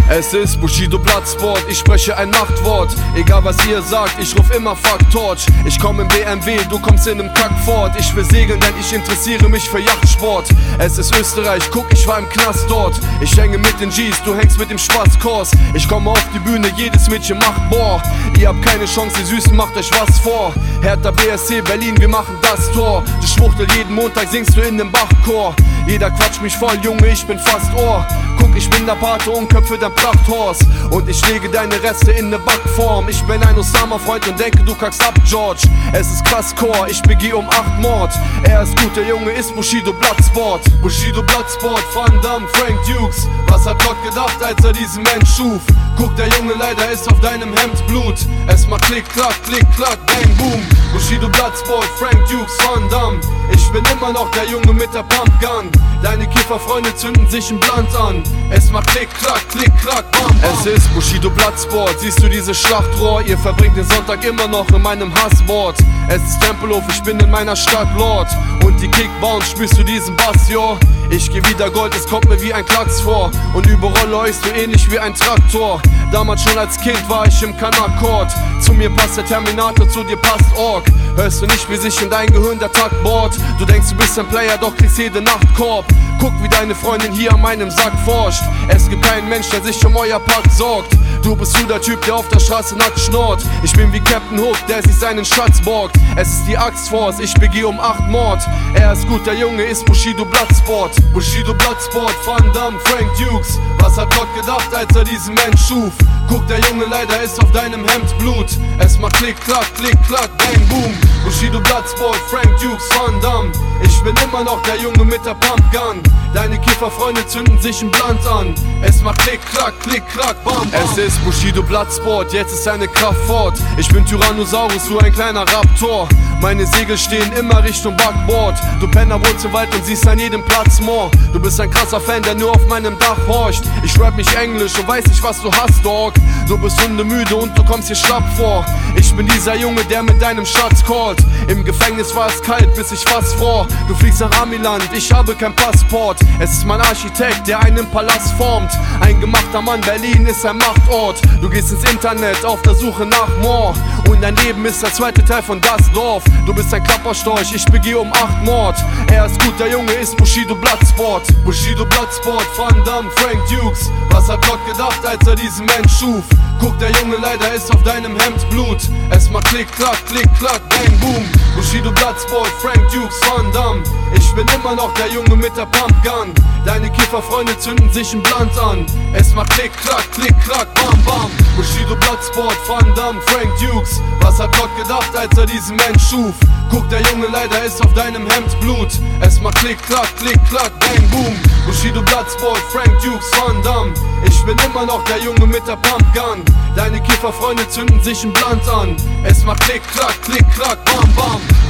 Es ist Bushido Bloodsport, ich spreche ein Machtwort. Egal was ihr sagt, ich ruf immer Fuck Torch. Ich komm im BMW, du kommst in nem Kackford. Ich will segeln, denn ich interessiere mich für Yachtsport. Es ist Österreich, guck, ich war im Knast dort. Ich hänge mit den G's, du hängst mit dem Spaßkurs. Ich komme auf die Bühne, jedes Mädchen macht boah. Ihr habt keine Chance, ihr Süßen, macht euch was vor. Hertha BSC Berlin, wir machen das Tor. Du Schwuchtel, jeden Montag singst du in nem Bachchor. Jeder quatscht mich voll, Junge, ich bin fast Ohr. Guck, ich bin der Pate und köpfe dein Prachthorst. Und ich lege deine Reste in ne Backform. Ich bin ein Osama-Freund und denke, du kackst ab, George. Es ist krass Chor, ich begeh um 8 Mord. Er ist gut, der Junge ist Bushido Bloodsport. Bushido Bloodsport, Van Damme, Frank Dukes. Was hat Gott gedacht, als er diesen Mensch schuf? Guck, der Junge leider ist auf deinem Hemd Blut. Es macht klick, klack, bang, boom. Bushido Bloodsport, Frank Dukes, Van Damme. Ich bin immer noch der Junge mit der Pumpgun. Deine Kifferfreunde zünden sich ein Blunt an. Es macht klick, klack, bam, bam. Es ist Bushido Bloodsport, siehst du dieses Schlachtrohr? Ihr verbringt den Sonntag immer noch in meinem Hasswort. Es ist Tempelhof, ich bin in meiner Stadt Lord. Und die Kickbounce, spürst du diesen Bass, jo? Ich geh wieder Gold, es kommt mir wie ein Klacks vor. Und überrolle euch so ähnlich wie ein Traktor. Damals schon als Kind war ich im Kanakord. Zu mir passt der Terminator, zu dir passt Ork. Hörst du nicht, wie sich in dein Gehirn der Takt bohrt? Du denkst, du bist ein Player, doch kriegst jede Nacht Korb. Guck, wie deine Freundin hier an meinem Sack forscht. Es gibt keinen Mensch, der sich um euer Pakt sorgt. Du bist so der Typ, der auf der Straße nackt schnort. Ich bin wie Captain Hook, der sich seinen Schatz borgt. Es ist die Axtforce, ich begeh um 8 Mord. Er ist gut, der Junge ist Bushido Bloodsport. Bushido Bloodsport, Van Damme, Frank Dukes. Was hat Gott gedacht, als er diesen Mensch schuf? Guck, der Junge leider ist auf deinem Hemd Blut. Es macht klick, klack, bang, boom. Bushido Bloodsport, Frank Dukes, Van Damme. Ich bin immer noch der Junge mit der Pumpgun. Deine Kifferfreunde zünden sich ein Blunt an. Es macht klick, klack, bam, bam. Es ist Bushido Bloodsport, jetzt ist seine Kraft fort. Ich bin Tyrannosaurus, du ein kleiner Raptor. Meine Segel stehen immer Richtung Backbord. Du Penner wohnst im Wald und siehst an jedem Platz more. Du bist ein krasser Fan, der nur auf meinem Dach horcht. Ich rap mich Englisch und weiß nicht, was du hast, Dog. Du bist hundemüde und du kommst hier schlapp vor. Ich bin dieser Junge, der mit deinem Schatz callt. Im Gefängnis war es kalt, bis ich fast fror. Du fliegst nach Amiland, ich habe kein Passport. Es ist mein Architekt, der einen Palast formt. Ein gemachter Mann, Berlin ist ein Machtort. Du gehst ins Internet auf der Suche nach more. Und dein Leben ist der zweite Teil von das Dorf. Du bist ein Klapperstorch, ich begeh um 8 Mord. Er ist gut, der Junge ist Bushido Bloodsport. Bushido Bloodsport, Van Damme, Frank Dukes. Was hat Gott gedacht, als er diesen Mensch schuf? Guck, der Junge leider ist auf deinem Hemd Blut. Es macht klick, klack, bang, boom. Bushido Bloodsport, Frank Dukes, Van Damme. Ich bin immer noch der Junge mit der Pumpgun. Deine Kifferfreunde zünden sich ein Blunt an. Es macht klick, klack, bam, bam. Bushido Bloodsport, Van Damme, Frank Dukes. Was hat Gott gedacht, als er diesen Mensch schuf? Guck, der Junge leider ist auf deinem Hemd Blut. Es macht klick, klack, bang, boom. Bushido Bloodsport, Frank Dukes, Van Damme. Ich bin immer noch der Junge mit der Pumpgun. Deine Kifferfreunde zünden sich ein Blunt an. Es macht klick, klack, bam, bam.